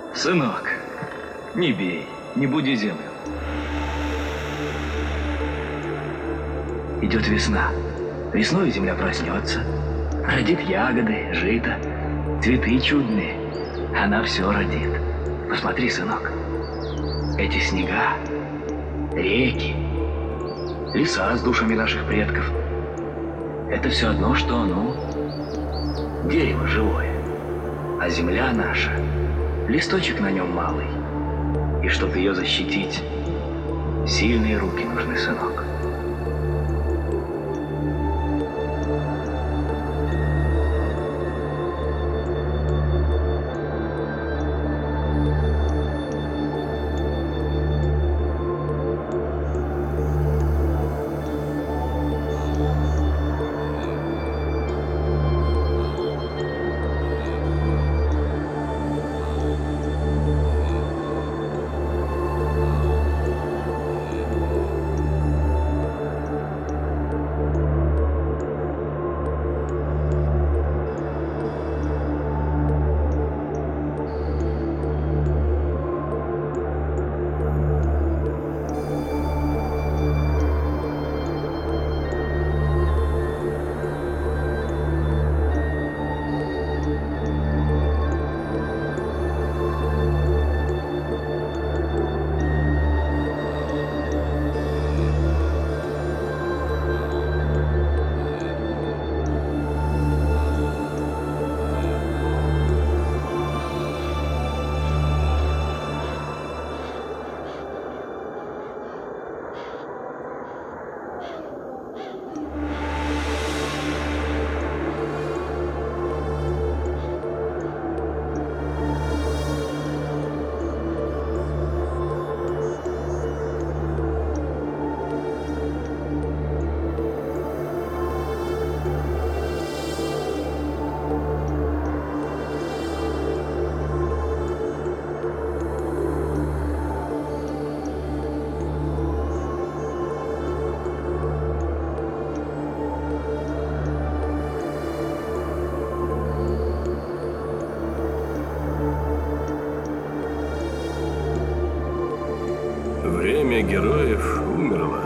Сынок, не бей, не буди землю. Идет весна. Весной земля проснется, родит ягоды, жито, цветы чудные. Она все родит. Посмотри, сынок, эти снега, реки, леса с душами наших предков. Это все одно, что, дерево живое. А земля наша, листочек на нем малый. И чтобы ее защитить, сильные руки нужны, сынок. Время героев умерло.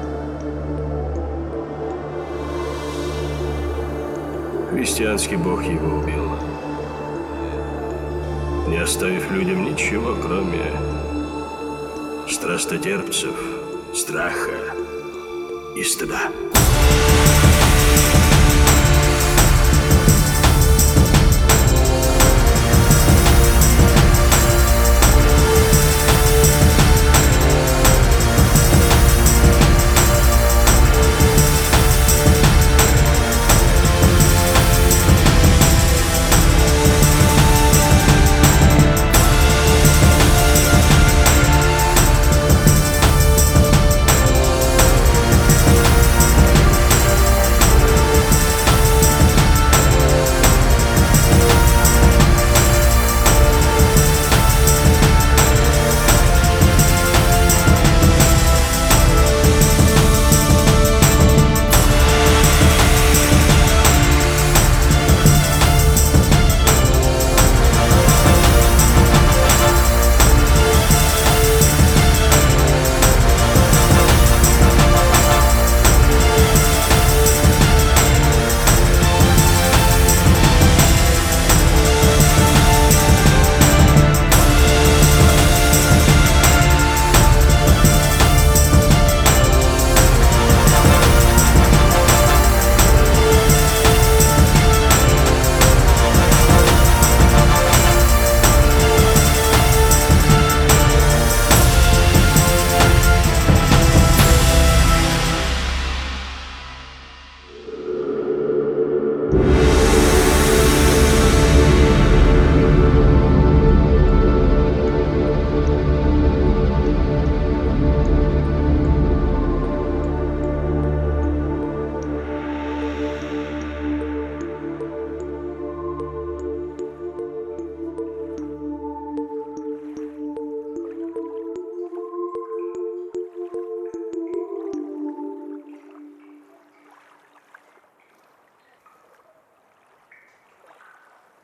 Христианский бог его убил, не оставив людям ничего, кроме страстотерпцев, страха и стыда.